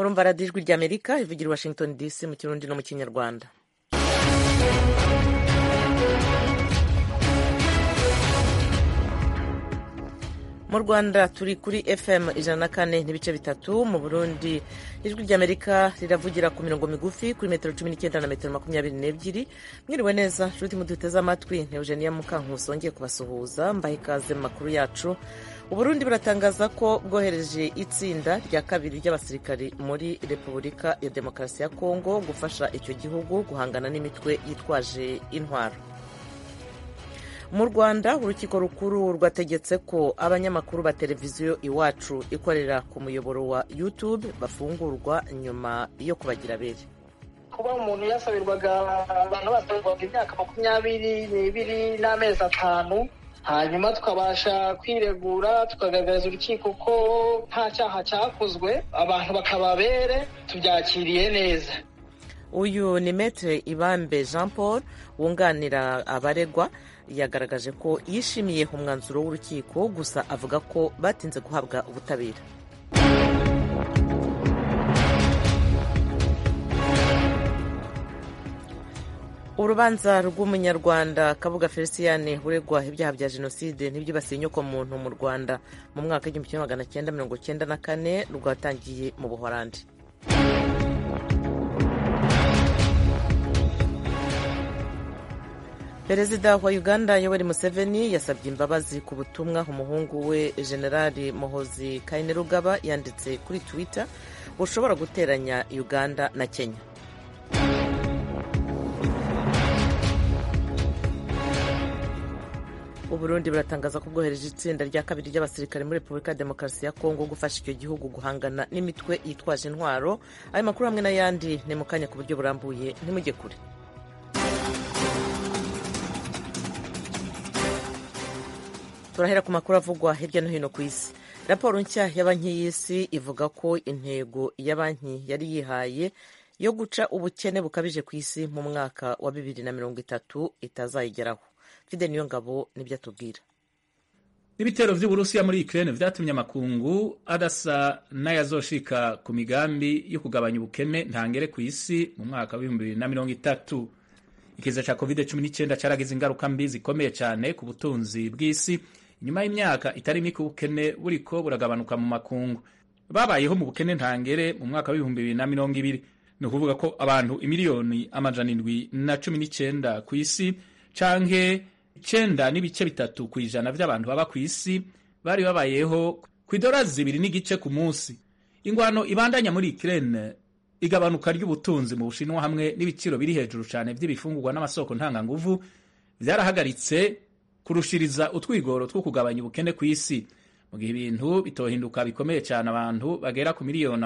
murumva radiyo ijwi ry'amerika ivugira i washington dc mu kirundi no mu kinyarwanda. mu rwanda turi kuri fm 104.3, mu burundi ijwi ry'amerika riravugira ku mirongo migufi kuri metero 19 na metero 22. mwiriwe neza nshuti muduteze amatwi, ni Eugenia Mukankusi wongeye kubasuhuza, mbaha ikaze mu makuru yacu. Uburundi buratangaza ko bwohereje itsinda rya kabiri ry'abasirikari muri Repubulika ya Demokarasi ya Kongo gufasha icyo gihugu guhangana n'imitwe yitwaje intwaro. Mu Rwanda urukiko rukuru rwategetse ko abanyamakuru ba televiziyo Iwacu ikorera ku muyoboro wa YouTube bafungurwa nyuma yo kubagira abere. Kuba umuntu yasabirwaga abantu basabirwaga imyaka 22 n'amezi 5, hanyuma tukabasha kwiregura tukagaragariza urukiko ko nta cyaha cyakozwe, abantu bakababere, tubyakiriye neza. Uyu ni Maître Ibambe Jean Paul wunganira abaregwa, yagaragaje ko yishimiye umwanzuro w'urukiko, gusa avuga ko batinze guhabwa ubutabera. Urubanza rw'umunyarwanda Kabuga Felicien uregwa ibyaha bya jenoside n'ibyibasiye inyokomuntu mu Rwanda mu mwaka w'1994 rwatangiye mu Buholandi. Perezida wa Uganda Yoweri Museveni yasabye imbabazi ku butumwa umuhungu we Generali Muhoozi Kainerugaba yanditse kuri Twitter bushobora guteranya Uganda na Kenya. Uburundi buratangaza ko bwohereje itsinda rya kabiri ry'abasirikare muri Repubulika ya Demokarasi ya Kongo gufasha icyo gihugu guhangana n'imitwe yitwaje intwaro. Ayo makuru hamwe n'ayandi ni mu kanya ku buryo burambuye, ntimujye kure. Turahera ku makuru avugwa hirya no hino ku isi. Raporo nshya ya banki y'isi ivuga ko intego ya banki yari yihaye yo guca ubukene bukabije ku isi mu mwaka wa 2030 itazayigeraho. Fide Niyongabo nibyo atubwira. Ibitero vy'Uburusiya muri Ukraine vyatumye amakungu adasa n'ayazoshika ku migambi yo kugabanya ubukene ntangere ku isi mu mwaka wa 2030. Ikiza ca COVID-19 caragize ingaruka mbi zikomeye cyane ku butunzi bw'isi. Nyuma y'imyaka itari mike ubukene buriko buragabanuka mu makungu. Babayeho mu bukene ntangere mu mwaka wa 2020. Ni ukuvuga ko abantu imiliyoni 719 ku isi canke 9.3% by'abantu baba ku isi bari babayeho ku $2 n'igice ku munsi. Ingwano ibandanya muri Ukraine, igabanuka ry'ubutunzi mu Bushinwa hamwe n'ibiciro biri hejuru cyane by'ibifungurwa n'amasoko ntanganguvu byarahagaritse kurushiriza utwigoro two kugabanya ubukene ku isi. Mu gihe ibintu bitohinduka bikomeye cyane, abantu bagera ku miliyoni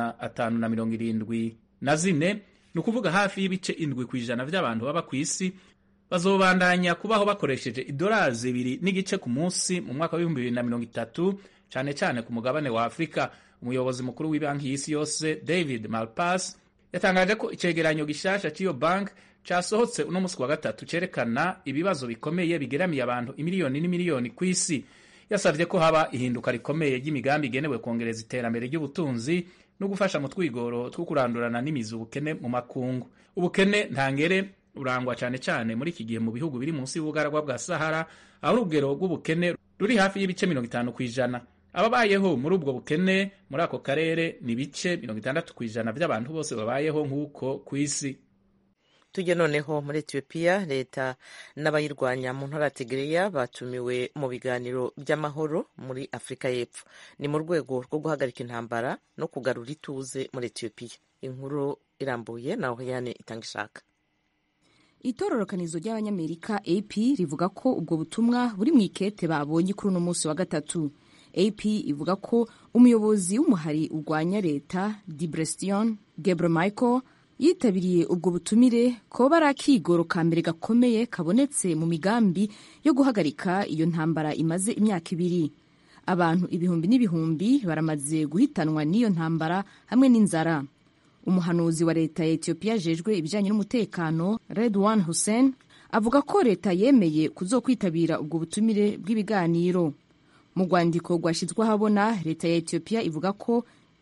574 ni ukuvuga hafi y'ibice 7% by'abantu baba ku isi bazobandanya kubaho bakoresheje $2 n'igice ku munsi mu mwaka wa 2030, cyane cyane ku mugabane wa Afrika. Umuyobozi mukuru w'ibanki y'isi yose David Malpass yatangaje ko icegeranyo gishasha cy'iyo bank casohotse uno musi wa gatatu cerekana ibibazo bikomeye bigeramiye abantu imiliyoni n'imiliyoni ku isi. Yasavye ko haba ihinduka rikomeye ry'imigambi igenewe kongereza iterambere ry'ubutunzi no gufasha mu twigoro two kurandurana n'imizi ubukene mu makungu. Ubukene ntangere urangwa cyane cyane muri iki gihe mu bihugu biri munsi y'ubugaragwa bwa Sahara, aho urugero rw'ubukene ruri hafi y'ibice 50%. Ababayeho muri ubwo bukene muri ako karere ni bice 60% by'abantu bose babayeho nk'uko ku isi. Tujye noneho muri Ethiopia. Leta n'abayirwanya mu ntara ya Tigray batumiwe mu biganiro by'amahoro muri Afrika y'Epfo. Ni mu rwego rwo guhagarika intambara no kugarura ituze muri Ethiopia. Inkuru irambuye naho yani itanga ishaka. Itororokanizo ry'abanyamerika AP rivuga ko ubwo butumwa buri mu ikete babonye kuri uno munsi wa gatatu. AP ivuga ko umuyobozi w'umuhari urwanya leta Debretsion Gebremichael yitabiriye ubwo butumire ko bari akigoro ka mbere gakomeye kabonetse mu migambi yo guhagarika iyo ntambara imaze imyaka 2. Abantu ibihumbi n'ibihumbi baramaze guhitanwa n'iyo ntambara hamwe n'inzara. Umuhanuzi wa leta ya Ethiopia jejwe ibijanye n'umutekano Redwan Hussein avuga ko leta yemeye kuzokwitabira ubwo butumire bw'ibiganiro. Mu rwandiko rwashizwe ahabona, leta ya Ethiopia ivuga ko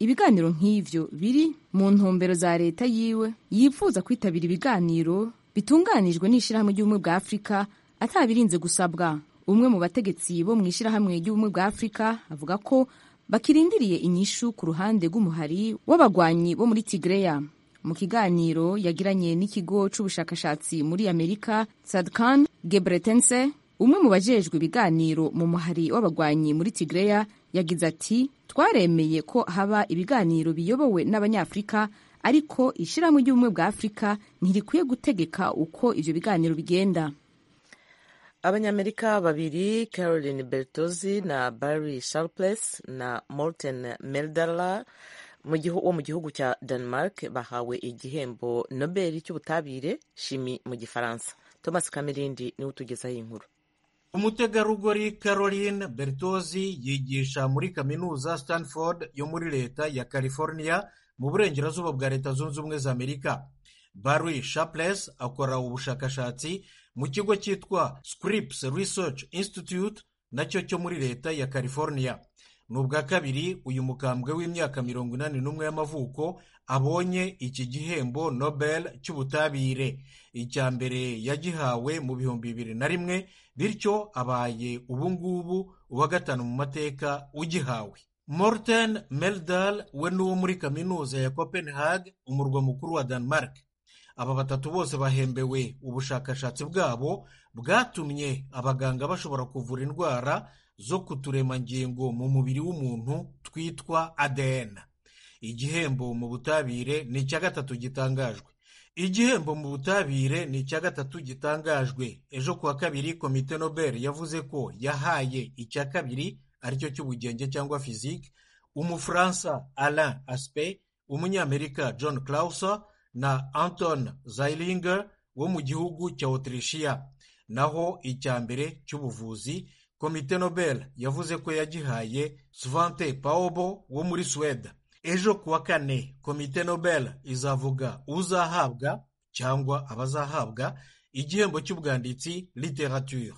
ibiganiro nk'ivyo biri mu ntumbero za leta yiwe yifuza kwitabira ibiganiro bitunganijwe n'ishirahamwe ry'ubumwe bwa Afurika atabirinze gusabwa. Umwe mu bategetsi bo mu ishirahamwe ry'ubumwe bwa Afurika avuga ko bakirindiriye inyishu ku ruhande rw'umuhari w'abagwanyi bo muri Tigreya. Mu kiganiro yagiranye n'ikigo c'ubushakashatsi muri Amerika Sadkan Gebretense, umwe mu bajejwe ibiganiro mu muhari w'abagwanyi muri Tigreya, yagize ati twaremeye ko haba ibiganiro biyobowe n'Abanyafurika, ariko ishirahamwe ry'ubumwe bwa Afurika ntirikwiye gutegeka uko ivyo biganiro bigenda. Abanyamerika babiri Caroline Bertozzi na Barry Sharpless na Morten Meldala wo mu gihugu cya Denmark bahawe igihembo Nobel cy'ubutabire shimi mu Gifaransa. Thomas Kamirindi niwe utugezaho inkuru. Umutegarugori Caroline Bertozzi yigisha muri kaminuza Stanford yo muri leta ya California mu burengerazuba bwa Leta Zunze Ubumwe za Amerika. Barry Sharpless akora ubushakashatsi mu kigo cyitwa Scripps Research Institute nacyo cyo muri leta ya California. N'ubwa kabiri uyu mukambwe w'imyaka 81 y'amavuko abonye iki gihembo Nobel cy'ubutabire. Icya mbere yagihawe mu 2001, bityo abaye ubungubu uwa gatanu mu mateka ugihawe. Morten Meldal we n'uwo muri kaminuza ya Copenhagen, umurwa mukuru wa Denmark. Aba batatu bose bahembewe ubushakashatsi bwabo bwatumye abaganga bashobora kuvura indwara zo kuturemangingo mu mubiri w'umuntu twitwa ADN. Igihembo mu butabire ni icya gatatu gitangajwe. Ejo kuwa kabiri Komite Nobel yavuze ko yahaye icya kabiri aricyo cy'ubugenge cyangwa physique Umufaransa Alain Aspect, Umunyamerika John Clauser na Anton Zeilinger wo mu gihugu cya Autrichia. Naho icya mbere cy'ubuvuzi Komite Nobel yavuze ko yagihaye Svante Paabo wo muri Sweden. Ejo kuwa kane Komite Nobel izavuga uzahabwa cyangwa abazahabwa igihembo cy'ubwanditsi literature.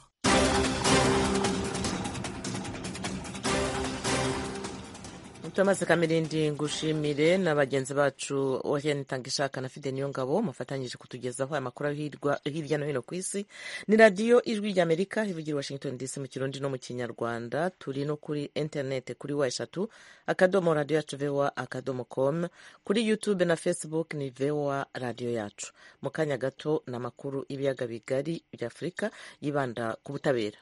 Thomas Kamirindi ngushimire na bagenzi bacu Oriane Tangishaka na Fide Niyongabo mufatanyije kutugezaho amakuru hirya no hino ku isi. Ni radio Ijwi ry'Amerika ivugira Washington DC mu Kirundi no mu Kinyarwanda. Turi no kuri internet kuri wa3 akadomo radio yacu voa.com, kuri YouTube na Facebook ni VOA radio yacu. Mu kanya gato na makuru ibiyaga bigari bya Afrika yibanda ku butabera.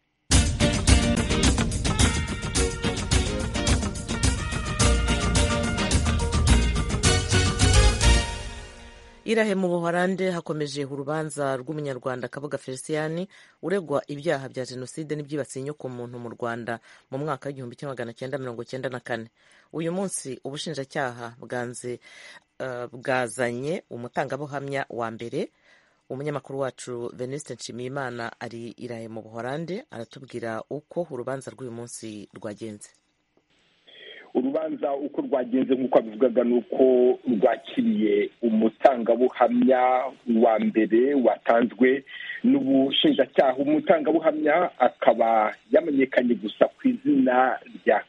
Irahe mu Buholande hakomeje urubanza rw'umunyarwanda Kabuga Felicien uregwa ibyaha bya jenoside n'ibyibasiye inyoko muntu mu Rwanda mu mwaka w'1994. Uyu munsi ubushinjacyaha bwazanye umutangabuhamya wa mbere. Umunyamakuru wacu Venuste Nshimiyimana ari Irahe mu Buholande aratubwira uko urubanza rw'uyu munsi rwagenze. Urubanza uko rwagenze nk'uko abivugaga nuko rwakiriye umutangabuhamya wa mbere watanzwe n'ubushinjacyaha. Umutangabuhamya akaba yamenyekanye gusa ku izina rya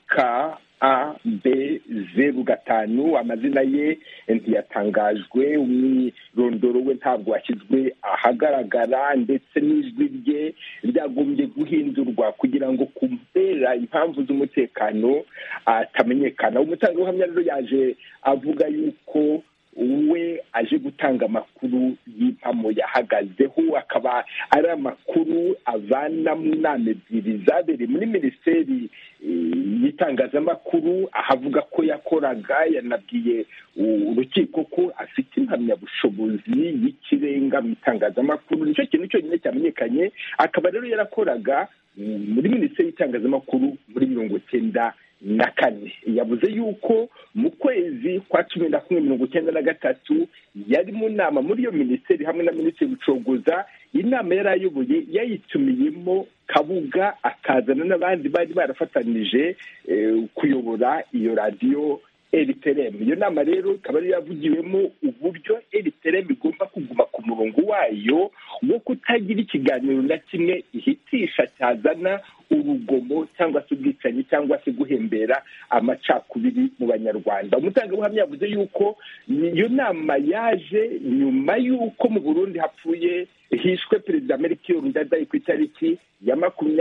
KAB05. Amazina ye ntiyatangajwe, umwirondoro we ntabwo washyizwe ahagaragara, ndetse n'ijwi rye ryagombye guhindurwa kugira ngo kubera impamvu z'umutekano atamenyekana. Umutangabuhamya rero yaje avuga yuko we aje gutanga amakuru y'impamo yahagazeho, akaba ari amakuru avana mu nama ebyiri zabereye muri minisiteri y'itangazamakuru, ahavuga ko yakoraga. Yanabwiye urukiko ko afite impamyabushobozi y'ikirenga mu itangazamakuru, nicyo kintu cyonyine cyamenyekanye. Akaba rero yarakoraga muri minisiteri y'itangazamakuru muri 1994. Yavuze yuko mu kwezi kwa 11/1993 yari mu nama muri iyo minisiteri hamwe na minisitiri Bucogoza. Inama yari ayoboye yayitumiyemo Kabuga, akazana n'abandi bari barafatanije kuyobora iyo radiyo Eritrea. Iyo nama rero ikaba yari yavugiwemo uburyo Eritrea igomba kuguma ku murongo wayo wo kutagira ikiganiro na kimwe ihitisha cyazana urugomo cyangwa se ubwicanyi cyangwa se guhembera amacakubiri mu banyarwanda. Umutangabuhamya yavuze yuko iyo nama yaje nyuma y'uko mu Burundi hapfuye hishwe perezida Melchior Ndadaye ku itariki ya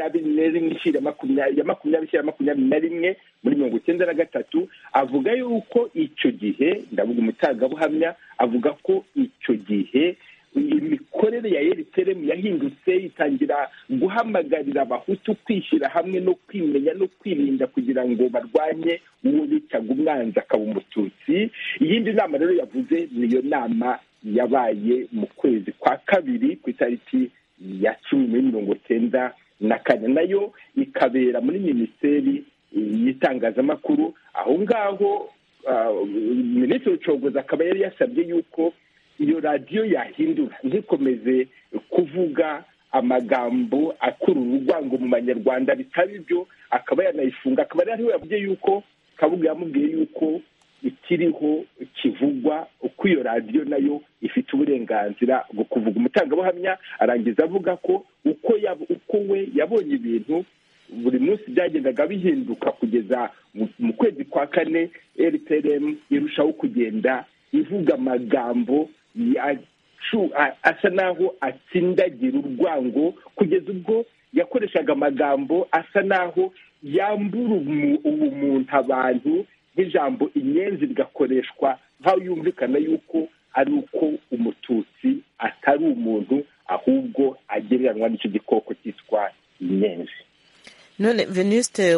20/21 muri 1993. Avuga yuko icyo gihe, ndavuga umutangabuhamya, avuga ko icyo gihe imikorere ya Eritrea yahindutse, itangira guhamagarira abahutu kwishyira hamwe no kwimenya no kwirinda kugira ngo barwanye uwo bitaga umwanzi akaba umututsi. Iyindi nama rero yavuze niyo nama yabaye mu kwezi kwa kabiri ku itariki ya 10/1994, nayo ikabera muri minisiteri y'itangazamakuru. Aho ngaho Minisitiri Cogoza akaba yari yasabye yuko iyo radiyo yahindura, ntikomeze kuvuga amagambo akurura urwango mu banyarwanda bitari ibyo, akaba yanayifunga. Akaba ariho yavuze yuko Kabuga yamubwiye yuko ikiriho kivugwa, uko iyo radiyo nayo ifite uburenganzira bwo kuvuga. Umutangabuhamya arangiza avuga ko uko we yabonye ibintu buri munsi byagendaga bihinduka kugeza mu kwezi kwa kane, RTLM irushaho kugenda ivuga amagambo asa naho atsindagira urwango, kugeza ubwo yakoreshaga amagambo asa naho yambura ubumuntu abantu, nk'ijambo inyenzi rigakoreshwa nk'aho yumvikana yuko ari uko umututsi atari umuntu, ahubwo agereranywa n'icyo gikoko cyitwa inyenzi. None Venuste,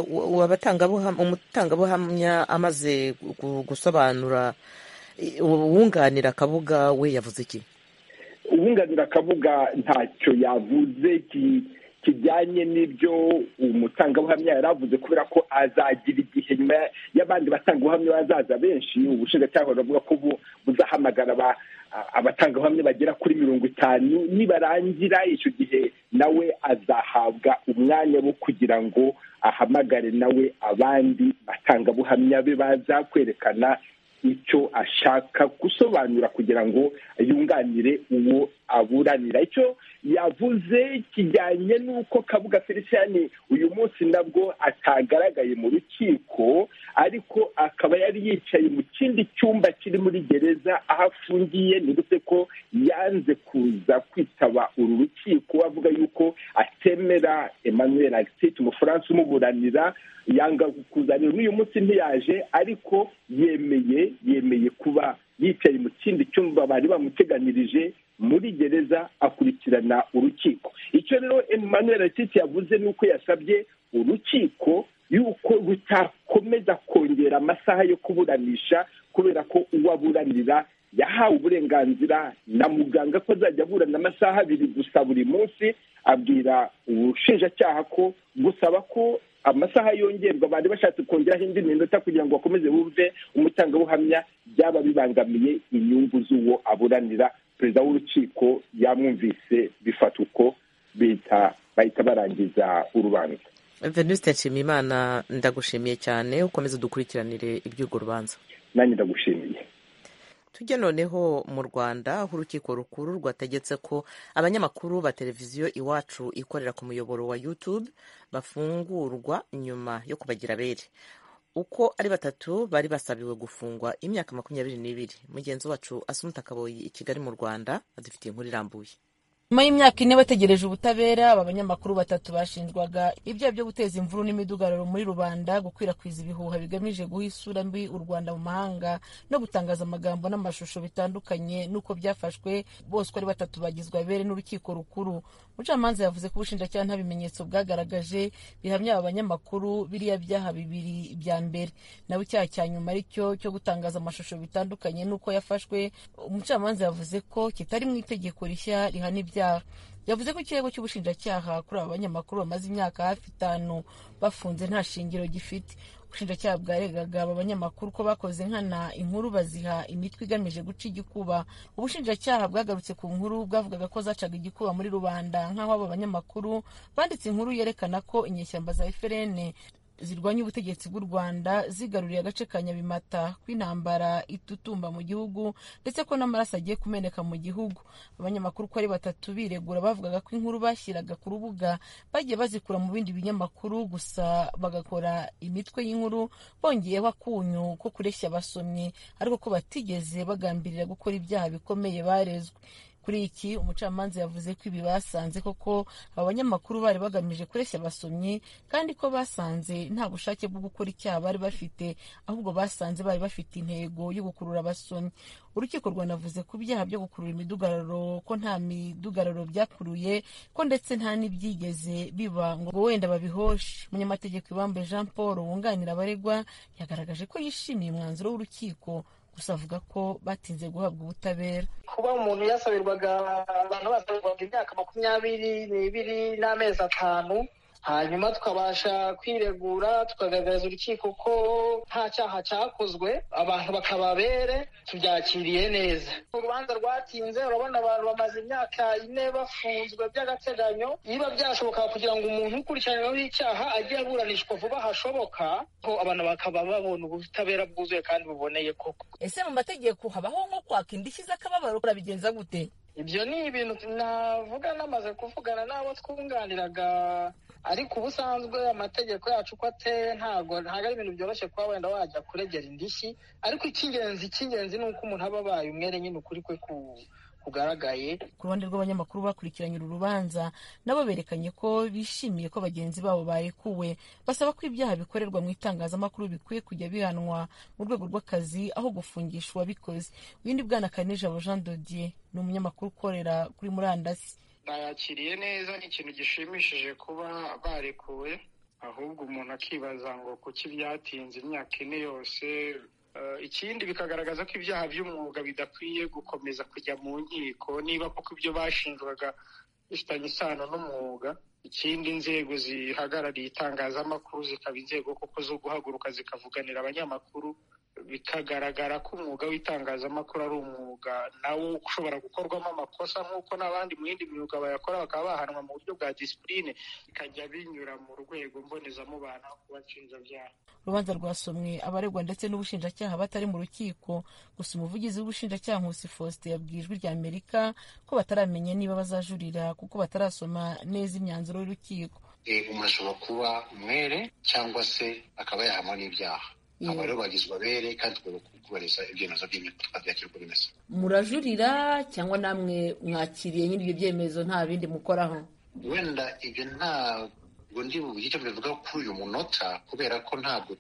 umutangabuhamya amaze gusobanura, uwunganira Kabuga we yavuze iki? Uwunganira Kabuga ntacyo yavuze kijyanye n'ibyo umutangabuhamya yaravuze, kubera ko azagira igihe nyuma y'abandi batangabuhamya bazaza benshi. Ubushinjacyaha buravuga ko buzahamagara abatangabuhamya bagera kuri 50. Nibarangira icyo gihe nawe azahabwa umwanya wo kugira ngo ahamagare nawe abandi batangabuhamya be baza kwerekana icyo ashaka gusobanura kugira ngo yunganire uwo aburanira. Icyo yavuze kijyanye n'uko Kabuga Felicien uyu munsi nabwo atagaragaye mu rukiko, ariko akaba yari yicaye mu kindi cyumba kiri muri gereza aho afungiye. Nibutse ko yanze kuza kwitaba uru rukiko, avuga yuko atemera Emmanuel Aristide umufaransa umuburanira, yanga kuzanira. N'uyu munsi ntiyaje, ariko yemeye kuba yicaye mu kindi cyumba bari bamuteganirije muri gereza akurikirana urukiko. Icyo rero Emmanuel Aristide yavuze nuko yasabye urukiko yuko rutakomeza kongera amasaha yo kuburanisha, kubera ko uwaburanira yahawe uburenganzira na muganga ko azajya aburana amasaha 2 gusa buri munsi. Abwira ubushinjacyaha ko gusaba ko amasaha yongerwa, bari bashatse kongeraho indi minota kugira ngo bakomeze bumve umutangabuhamya, byaba bibangamiye inyungu z'uwo aburanira. Perezida w'urukiko yamwumvise, bifata uko bahita barangiza urubanza. Venuste Nshimiyimana, ndagushimiye cyane, ukomeze dukurikiranire iby'urwo rubanza. Nanjye ndagushimiye. Tujye noneho mu Rwanda, aho urukiko rukuru rwategetse ko abanyamakuru ba televiziyo Iwacu ikorera ku muyoboro wa YouTube bafungurwa nyuma yo kubagira abere. Uko ari 3 bari basabiwe gufungwa imyaka 22. Mugenzi wacu Asumta Kaboyi i Kigali mu Rwanda adufitiye inkuru irambuye. Nyuma y'imyaka 4 bategereje ubutabera, aba banyamakuru 3 bashinjwaga ibyaha byo guteza imvururu n'imidugararo muri rubanda, gukwirakwiza ibihuha bigamije guha isura mbi u Rwanda mu mahanga no gutangaza amagambo n'amashusho bitandukanye. Nuko byafashwe, bose ari 3 bagizwe abere n'urukiko rukuru. Umucamanza yavuze ko ubushinjacyaha nta bimenyetso bwagaragaje bihamya aba banyamakuru biriya byaha 2 bya mbere, nawe icyaha cya nyuma aricyo cyo gutangaza amashusho bitandukanye nuko yafashwe. Umucamanza yavuze ko kitari mu itegeko rishya rihana ibyaha. Yavuze ko ikirego cy'ubushinjacyaha kuri aba banyamakuru bamaze imyaka hafi 5 bafunze nta shingiro gifite. Ubushinjacyaha bwaregaga aba banyamakuru ko bakoze nkana inkuru baziha imitwe igamije guca igikuba. Ubushinjacyaha bwagarutse ku nkuru bwavugaga ko zacaga igikuba muri rubanda, nk'aho aba banyamakuru banditse inkuru yerekana ko inyeshyamba za FRN zirwanya ubutegetsi bw'u Rwanda zigaruriye agace ka Nyabimata kw'intambara itutumba mu gihugu ndetse ko n'amaraso agiye kumeneka mu gihugu. Abanyamakuru ko ari batatu biregura bavugaga ko inkuru bashyiraga ku rubuga bagiye bazikura mu bindi binyamakuru gusa bagakora imitwe y'inkuru bongeyeho akunyu ko kureshya abasomyi ariko ko batigeze bagambirira gukora ibyaha bikomeye barezwe. Kuri iki umucamanza yavuze ko ibi basanze koko aba banyamakuru bari bagamije kureshya abasomyi kandi ko basanze nta bushake bwo gukora icyaha bari bafite, ahubwo basanze bari bafite intego yo gukurura abasomyi. Urukiko rwanavuze ku byaha byo gukurura imidugararo ko nta midugararo byakuruye ko ndetse nta n'ibyigeze biba ngo wenda babihoshe. Umunyamategeko Ibambe Jean Paul wunganira abaregwa yagaragaje ko yishimiye umwanzuro w'urukiko, gusa avuga ko batinze guhabwa ubutabera. Kuba umuntu yasabirwaga abantu basabirwaga imyaka 22 n'amezi 5 hanyuma tukabasha kwiregura tukagaragariza urukiko ko nta cyaha cyakozwe, abantu bakababere, tubyakiriye neza. Urubanza rwatinze, urabona abantu bamaze imyaka 4 bafunzwe by'agateganyo. Niba byashoboka kugira ngo umuntu ukurikiranyweho icyaha ajye aburanishwa vuba hashoboka, ko abantu bakaba babona ubutabera bwuzuye kandi buboneye koko. Ese mu mategeko habaho nko kwaka indishyi z'akababaro, urabigenza gute? Ibyo ni ibintu navuga namaze kuvugana n'abo twunganiraga, ariko ubusanzwe amategeko yacu uko ateye ntabwo ari ibintu byoroshye kuba wenda wajya kuregera indishyi, ariko icy'ingenzi ni uko umuntu aba abaye umwere nyine ukuri kwe kugaragaye. Ku ruhande rw'abanyamakuru bakurikiranye uru rubanza nabo berekanye ko bishimiye ko bagenzi babo barekuwe, basaba ko ibyaha bikorerwa mu itangazamakuru bikwiye kujya bihanwa mu rwego rw'akazi aho gufungisha uwabikoze. Windi Bwana Kanijabo Jean Dodier ni umunyamakuru ukorera kuri murandasi. Bayakiriye neza, ni ikintu gishimishije kuba barekuwe, ahubwo umuntu akibaza ngo kuki byatinze imyaka 4 yose. Ikindi bikagaragaza ko ibyaha by'umwuga bidakwiye gukomeza kujya mu nkiko niba koko ibyo bashinjwaga bifitanye isano n'umwuga. Ikindi inzego zihagarariye itangazamakuru zikaba inzego koko zo guhaguruka zikavuganira abanyamakuru, bikagaragara ko umwuga w'itangazamakuru ari umwuga nawo ushobora gukorwamo amakosa nk'uko n'abandi mu yindi myuga bayakora, bakaba bahanwa mu buryo bwa disipurine, bikajya binyura mu rwego mbonezamubano kubashinjabyaha. Urubanza rwasomwe abaregwa ndetse n'ubushinjacyaha batari mu rukiko, gusa umuvugizi w'ubushinjacyaha Nkusi Faustin yabwiye Ijwi ry'Amerika ko bataramenya niba bazajurira kuko batarasoma neza imyanzuro y'urukiko. Umuntu ashobora kuba umwere cyangwa se akaba yahamwa n'ibyaha. Aba rero bagizwe abere kandi kubahiriza ibyemezo by'inkiko tukabyakira uko bimeze. Murajurira cyangwa namwe mwakiriye nyine ibyo byemezo nta bindi mukoraho? Wenda ibyo ntabwo ndi buvuge icyo bivuga kuri uyu munota, kubera ko ntabwo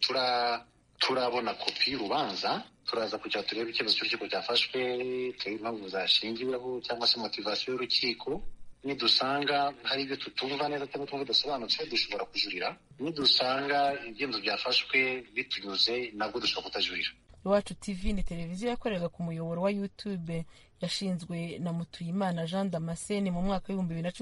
turabona kopi y'urubanza. Turaza kugira turebe icyemezo cy'urukiko cyafashwe, turebe impamvu zashingiweho cyangwa se motivasiyo y'urukiko. Nidusanga hari ibyo tutumva neza cyangwa twumva bidasobanutse dushobora kujurira. Nidusanga ibyemezo byafashwe bitunyuze nabwo dushobora kutajurira. Iwacu TV ni televiziyo yakoreraga ku muyoboro wa YouTube, yashinzwe na Mutuyimana Jean Damascene mu mwaka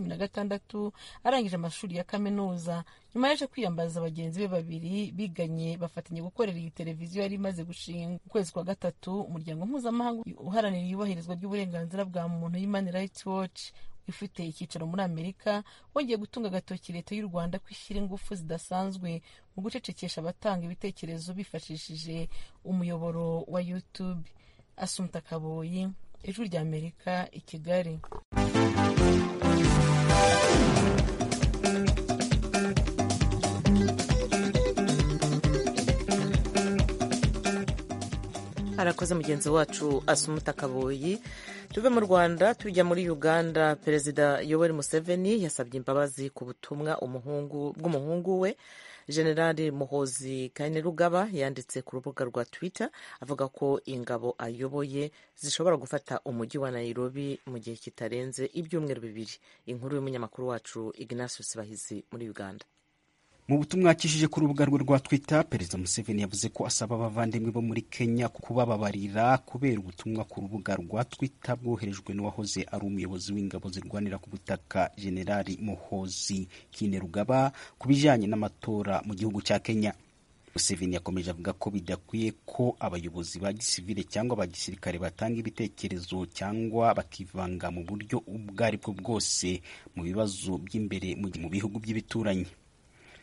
w'2016 arangije amashuri ya kaminuza. Nyuma yaje kwiyambaza bagenzi be babiri biganye bafatanya gukorera iyi televiziyo yari imaze gushinga. Mu kwezi kwa gatatu umuryango mpuzamahanga uharanira iyubahirizwa ry'uburenganzira bwa muntu Human Rights Watch ifite icyicaro muri Amerika wongeye gutunga agatoki leta y'u Rwanda kwishyira ingufu zidasanzwe mu gucecekesha abatanga ibitekerezo bifashishije umuyoboro wa YouTube. Asumta Kaboyi, Ijwi ry'Amerika, i Kigali. Arakoze mugenzi wacu Asumta Kaboyi. Tuve mu Rwanda tujya muri Uganda. Perezida Yoweri Museveni yasabye imbabazi ku butumwa bw'umuhungu we Generali Muhoozi Kainerugaba yanditse ku rubuga rwa Twitter avuga ko ingabo ayoboye zishobora gufata umujyi wa Nairobi mu gihe kitarenze ibyumweru 2. Inkuru y'umunyamakuru wacu Ignatius Bahizi muri Uganda. Mu butumwa yakishije ku rubuga rwe rwa Twitter, Perezida Museveni yavuze ko asaba abavandimwe bo muri Kenya kubababarira kubera ubutumwa ku rubuga rwa Twitter bwoherejwe n'uwahoze ari umuyobozi w'ingabo zirwanira ku butaka Generali Muhoozi Kainerugaba ku bijyanye n'amatora mu gihugu cya Kenya. Museveni yakomeje avuga ko bidakwiye ko abayobozi ba gisivile cyangwa ba gisirikare batanga ibitekerezo cyangwa bakivanga mu buryo ubwo ari bwo bwose mu bibazo by'imbere mu bihugu by'ibituranyi.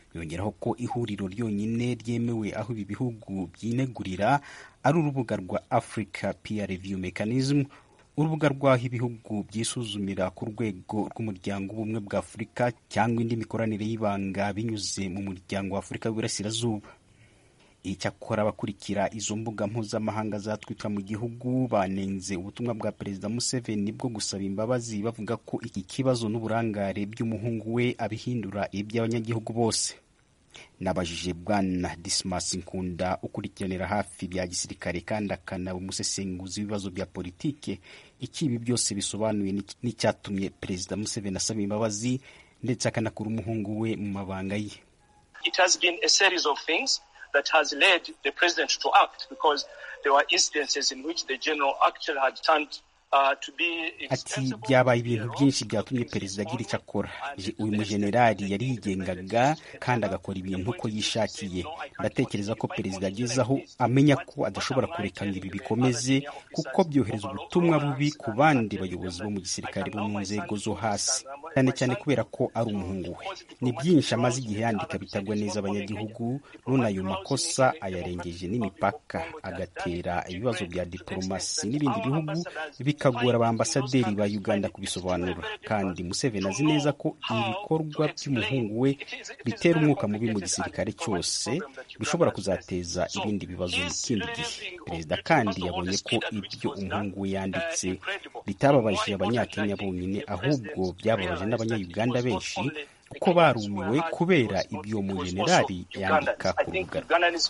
yongeraho ko ihuriro ryonyine ryemewe aho ibi bihugu byinegurira ari urubuga rwa Africa Peer Review Mechanism, urubuga rw'aho ibihugu byisuzumira ku rwego rw'umuryango w'ubumwe bwa Afurika cyangwa indi mikoranire y'ibanga binyuze mu muryango wa Afurika y'Iburasirazuba. Icyakora abakurikira izo mbuga mpuzamahanga zatwika mu gihugu banenze ubutumwa bwa Perezida Museveni bwo gusaba imbabazi, bavuga ko iki kibazo n'uburangare by'umuhungu we abihindura iby'abanyagihugu bose. Nabajije Bwana Dismas Nkunda ukurikiranira hafi bya gisirikare kandi akanaba umusesenguzi w'ibibazo bya politike, iki ibi byose bisobanuye n'icyatumye Perezida Museveni asaba imbabazi ndetse akanakura umuhungu we mu mabanga ye. It has been a series of things that has led the president to act, because there were instances in which the general actually had turned ati byabaye ibintu byinshi byatumye perezida agira icyo akora. Uyu mujenerali yari yigengaga kandi agakora ibintu uko yishakiye. Ndatekereza ko perezida ageze aho amenya ko adashobora kureka ngo ibi bikomeze, kuko byohereza ubutumwa bubi ku bandi bayobozi bo mu gisirikare bo mu nzego zo hasi, cyane cyane kubera ko ari umuhungu we. Ni byinshi amaze igihe yandika bitagwa neza abanyagihugu, none ayo makosa ayarengeje n'imipaka, agatera ibibazo bya diplomasi n'ibindi bihugu, bikagora abambasaderi ba Uganda kubisobanura. Kandi Museveni azi neza ko ibikorwa by'umuhungu we bitera umwuka mubi mu gisirikare cyose, bishobora kuzateza ibindi bibazo mu kindi gihe. Perezida kandi yabonye ko ibyo umuhungu we yanditse bitababaje abanyakenya bonyine, ahubwo byababaje n'abanya-Uganda benshi, kuko barumiwe kubera ibyo umujenerali yandika ku rubuga.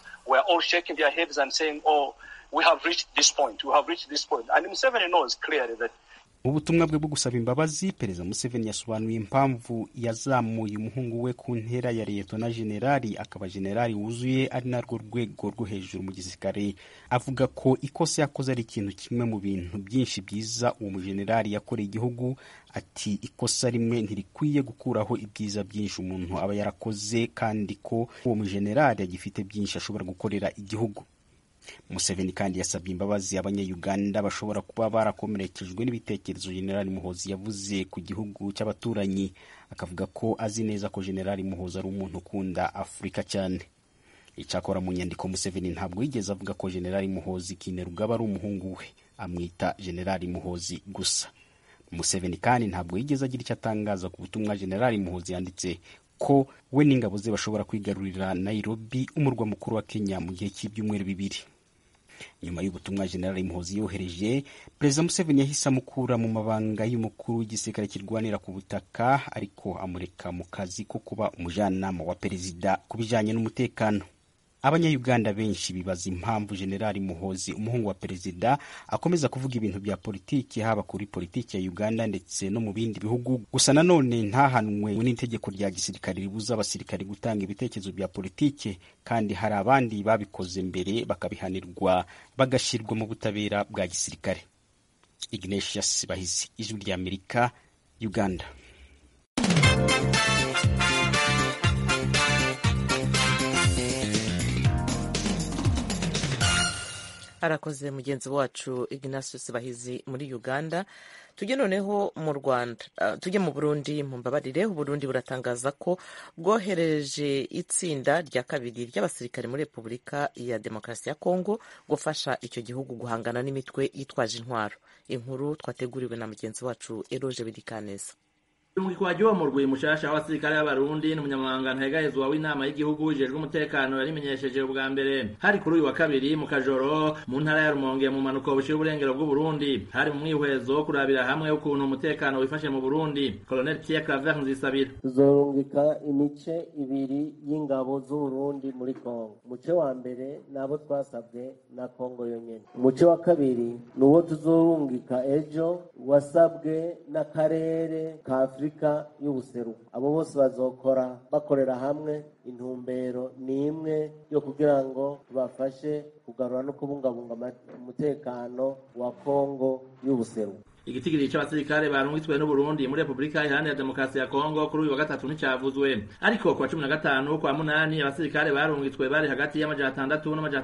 We have reached this point. And Museveni knows clearly that. Mu butumwa bwe bwo gusaba imbabazi, Perezida Museveni yasobanuye impamvu yazamuye umuhungu we ku ntera ya Liyetona Jenerali akaba jenerali wuzuye, ari narwo rwego rwo hejuru mu gisirikare. Avuga ko ikosa yakoze ari ikintu kimwe mu bintu byinshi byiza uwo mujenerali yakoreye igihugu. Ati ikosa rimwe ntirikwiye gukuraho ibyiza byinshi umuntu aba yarakoze, kandi ko uwo mujenerali agifite byinshi ashobora gukorera igihugu. Museveni kandi yasabye imbabazi abanya-Uganda bashobora kuba barakomerekejwe n'ibitekerezo Generali Muhoozi yavuze ku gihugu cy'abaturanyi. Akavuga ko azi neza ko Generali Muhoozi ari umuntu ukunda Afurika cyane. Icyakora mu nyandiko Museveni ntabwo yigeze avuga ko Generali Muhoozi Kainerugaba ari umuhungu we, amwita Generali Muhoozi gusa. Museveni kandi ntabwo yigeze agira icyo atangaza ku butumwa Generali Muhoozi yanditse ko we n'ingabo ze bashobora kwigarurira Nairobi, umurwa mukuru wa Kenya, mu gihe cy'ibyumweru 2. Nyuma y'ubutumwa Generali Muhoozi yohereje, Perezida Museveni yahise amukura mu mabanga y'umukuru w'igisirikare kirwanira ku butaka, ariko amureka mu kazi ko kuba umujyanama wa perezida ku bijyanye n'umutekano. Abanya-Uganda benshi bibaza impamvu Generali Muhoozi, umuhungu wa perezida, akomeza kuvuga ibintu bya politiki, haba kuri politiki ya Uganda ndetse no mu bindi bihugu. Gusa nanone ntahanwe n'itegeko rya gisirikare ribuza abasirikare gutanga ibitekerezo bya politiki, kandi hari abandi babikoze mbere bakabihanirwa bagashyirwa mu butabera bwa gisirikare. Ignatius Bahizi, Ijwi ry'Amerika, Uganda. Arakoze mugenzi wacu Ignatius Bahizi muri Uganda. Tujye noneho mu Rwanda, tujye mu Burundi. Mu mbabarire, Burundi buratangaza ko bwohereje itsinda rya kabiri ry'abasirikare muri Repubulika ya Demokarasi ya Kongo gufasha icyo gihugu guhangana n'imitwe yitwaje intwaro. Inkuru twateguriwe na mugenzi wacu Eroge Bidikaneza. Umukwaji wa murwi mushasha w'abasirikare b'Abarundi n'umunyamabanga ntahegahezwa w'inama y'igihugu ijejwe umutekano yarimenyesheje ubwa mbere hari kuri uyu wa kabiri mu Kajoro mu ntara ya Rumonge mu manuko bushira uburengero bw'u Burundi. Hari mu mwihwezo kurabira hamwe ukuntu umutekano wifashe mu Burundi. Colonel Pierre Claver Nzisabira: tuzorungika imice ibiri y'ingabo z'u Burundi muri Kongo. Umuce wa mbere nabo twasabwe na Kongo yonyene. Umuce wa kabiri nuwo tuzorungika ejo wasabwe n'akarere ka Afrika y'ubuseruko. Abo bose bazokora bakorera hamwe, intumbero ni imwe yo kugira ngo tubafashe kugarura no kubungabunga umutekano wa Kongo y'ubuseruko. igitigiri c'abasirikare barungitswe n'Uburundi muri Republika Iharanira Demokarasi ya Kongo kuri uyu wa gatatu nticavuzwe, ariko kwa 15 kwa munani abasirikare barungitswe bari hagati y'amajana 600 n'amajana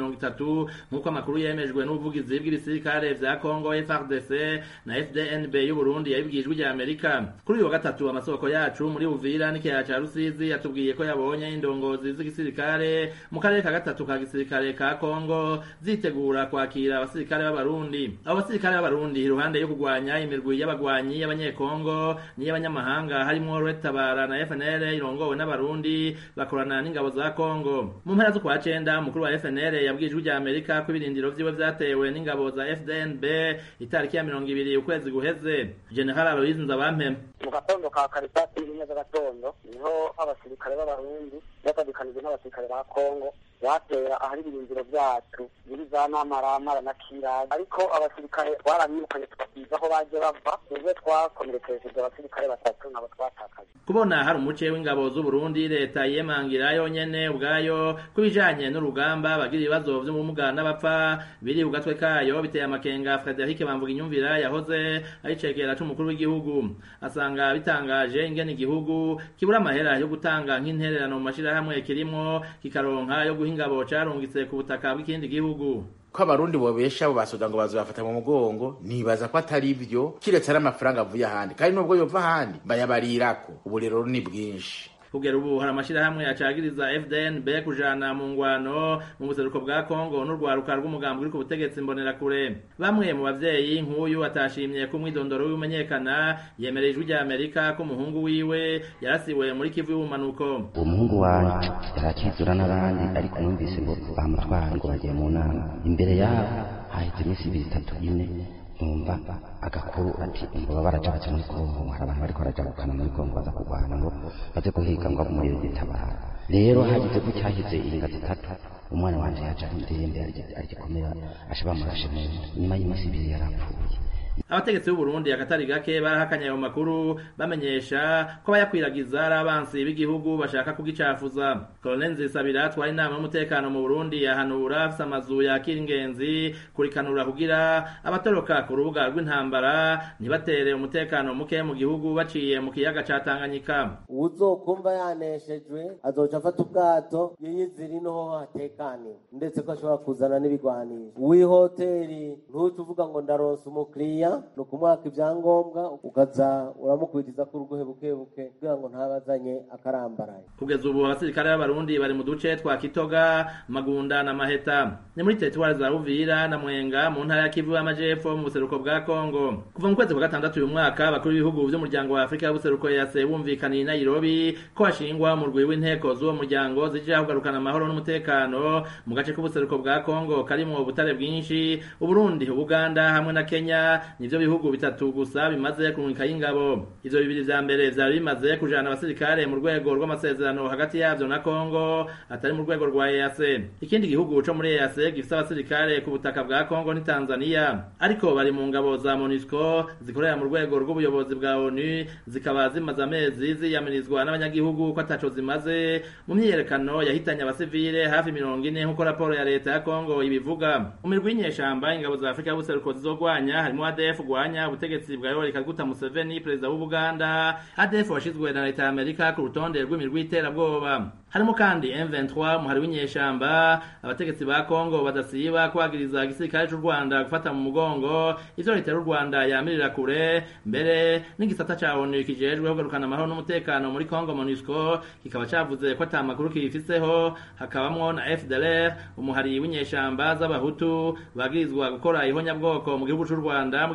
630 nk'uko amakuru yemejwe n'ubuvugizi bw'ibisirikare vya Kongo FARDC na FDNB y'Uburundi yabibwijwe rya Amerika. Kuri uyu wa gatatu amasoko yacu muri Uvira n'ikiyaya ca Rusizi yatubwiye ko yabonye indongozi z'igisirikare mu karere ka gatatu ka gisirikare ka Kongo zitegura kwakira abasirikare b'Abarundi. Abo basirikare b'Abarundi iruhande yo kugwanya imirwi y'abagwanyi y'abanyekongo n'iy'abanyamahanga harimo Rwetabara na FNL irongowe n'Abarundi bakorana n'ingabo za Kongo. Mu mpera zo kwa 9 umukuru wa FNL yabwijwe rya Amerika ko ibirindiro vyiwe vyatewe n'ingabo za FDNB itariki ya 20 ukwezi guheze. General Aloys Nzabampema mu gatondo ka karitasi y'inyezo gatondo niho abasirikare b'Abarundi batabikanije n'abasirikare ba Kongo batera ahari ibirindiro vyacu biri za Namaramara na Kiraga, ariko abasirikare baramyukanye tukabiza aho baje bava nibwo twakomerekeje abasirikare batatu nabo twatakaje. Kubona hari umuce w'ingabo z'u Burundi leta yemangira yonyene ubwayo kubijanye n'urugamba bagira ibibazo vy'ubumuga n'abapfa biri ugatwe kayo biteye amakenga. Frederic Bamvuga inyumvira yahoze ari cegera c'umukuru w'igihugu asanga bitangaje ingene igihugu kibura amahera yo gutanga nk'intererano mu mashirahamwe kirimo kikaronka yo guha ingabo carungitse ku butaka bw'ikindi gihugu. Ko Abarundi bobesha abo basoda ngo bazobafata mu mugongo nibaza ko atari ivyo, kiretse ari amafaranga avuye ahandi, kandi nubwo yova ahandi bayabarirako. Ubu rero ni bwinshi. Kugera ubu hari amashirahamwe acagiriza FDNB kujana mu ngwano mu buseruko bwa Kongo n'urwaruka rw'umugambi uri ku butegetsi Mbonerakure. Bamwe mu bavyeyi nk'uyu atashimye ko umwidondoro w'umenyekana yemereye ijwi rya Amerika ko umuhungu wiwe yarasiwe muri Kivu y'ubumanuko. Umuhungu wanje yarakizura n'abandi, ariko numvise ngo bamutwara ngo bagiye mu nama. Imbere yabo haheze imisi 3-4 numva agakuru ati ngo barajaje muri Kongo, hari abantu bariko barajabukana muri Kongo baza kurwana ngo baze guhiga ngo muri Gitabara. Rero hagize ko cyahize inga 3 umwana wanje yaje ndende arigikomera ashobamurashe mu nyuma y'imisi 2 yarapfuye. Abategetsi b'u Burundi akatari gake barahakanye ayo makuru bamenyesha ko bayakwiragiza ari abansi b'igihugu bashaka kugicafuza. Colonel Nzisabira twari inama y'umutekano mu Burundi yahanura afise amazu yakira ingenzi kurikanura kugira abatoroka ku rubuga rw'intambara ntibatere umutekano muke mu gihugu baciye mu kiyaga ca Tanganyika. Uzokumva yaneshejwe azoca afata ubwato yiyizira inoho hatekane, ndetse ko ashobora kuzana n'ibigwanisho. W'ihoteli ntutuvuga ngo ndaronsa umukiriya no kumwaka ivyangombwa ukaza uramukubitiza ku rugohe bukebuke kugira ngo ntabazanye akarambaraye. Kugeza ubu abasirikare b'Abarundi bari mu duce twa Kitoga, Magunda na Maheta ni muri teritwari za Uvira na Mwenga mu ntara ya Kivu y'Amajepfo mu buseruko bwa Kongo. Kuva mu kwezi kwa 6 uyu mwaka abakuru b'ibihugu vy'umuryango wa Afrika y'ubuseruko yase bumvikaniye i Nairobi ko hashingwa mu rwi w'inteko z'uwo muryango zija kugarukana amahoro n'umutekano mu gace k'ubuseruko bwa Kongo karimo ubutare bwinshi. Uburundi, Uganda hamwe na Kenya nivyo bihugu bitatu gusa bimaze kurungika ingabo. Ivyo bibiri vya mbere vyari bimaze kujana abasirikare mu rwego rw'amasezerano hagati yavyo na Kongo atari mu rwego rwa EAC. Ikindi gihugu co muri EAC gifite abasirikare ku butaka bwa Kongo ni Tanzania, ariko bari mu ngabo za MONUSCO zikorera mu rwego rw'ubuyobozi bwa ONU, zikaba zimaze amezi ziyamirizwa n'abanyagihugu ko ataco zimaze mu myiyerekano yahitanye abasivile hafi 40 nk'uko raporo ya leta ya Kongo ibivuga. Umirwi w'inyeshamba ingabo za Afrika y'ubuseruko zizogwanya harimo ADF gwanya ubutegetsi bwa Yoweri Kaguta Museveni perezida w'Ubuganda. ADF washizwe na leta ya Amerika ku rutonde rw'imirwi iterabwoba. Harimo kandi M23 muhari w'inyeshamba. Abategetsi ba Kongo badasiba kwagiriza igisirikare cy'u Rwanda gufata mu mugongo ivyo leta y'u Rwanda yamirira kure, mbere n'igisata ca ONU kijejwe kugarukana amahoro n'umutekano muri Kongo MONUSCO kikaba cavuze ko atamakuru kifiseho. Hakabamwo na FDLR umuhari w'inyeshamba z'abahutu bagirizwa gukora ihonyabwoko mu gihugu cy'u Rwanda mu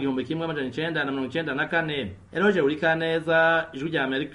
1994. Eroje Urikaneza, Ijwi rya Amerika.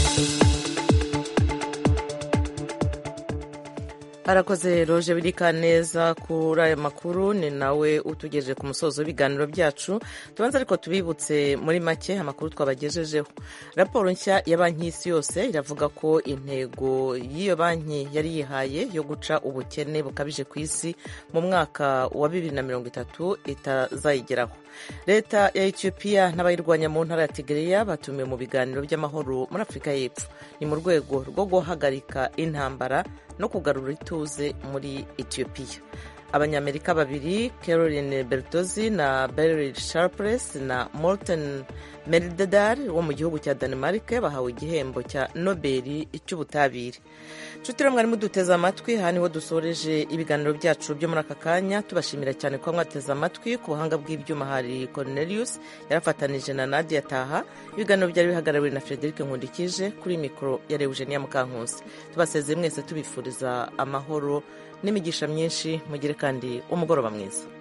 Arakoze Roje Birikaneza kuri aya makuru. Ni nawe utugejeje ku musozo w'ibiganiro byacu. Tubanza ariko tubibutse muri make amakuru twabagejejeho. Raporo nshya ya banki y'isi yose iravuga ko intego y'iyo banki yari yihaye yo guca ubukene bukabije ku isi mu mwaka wa 2030 itazayigeraho. Leta ya Ethiopia n'abayirwanya mu ntara ya Tigray batumiwe mu biganiro by'amahoro muri Afrika y'Epfo. Ni mu rwego rwo guhagarika intambara no kugarura ituze muri Ethiopia. abanyamerika babiri Caroline Bertozzi na Beryl Sharpless na Morten Meldedal wo mu gihugu cya Denmark bahawe igihembo cya Nobel cy'ubutabire. Nshuti rero mwari muduteze amatwi, aha niho dusoreje ibiganiro byacu byo muri aka kanya, tubashimira cyane ko mwateze amatwi. Ku buhanga bw'ibyuma hari Cornelius yarafatanije na Nadia Taha, ibiganiro byari bihagarariwe na Frederic Nkundikije, kuri mikoro ya Eugenia Mukankusi. Tubasezeye mwese tubifuriza amahoro n'imigisha myinshi, mugire kandi umugoroba mwiza.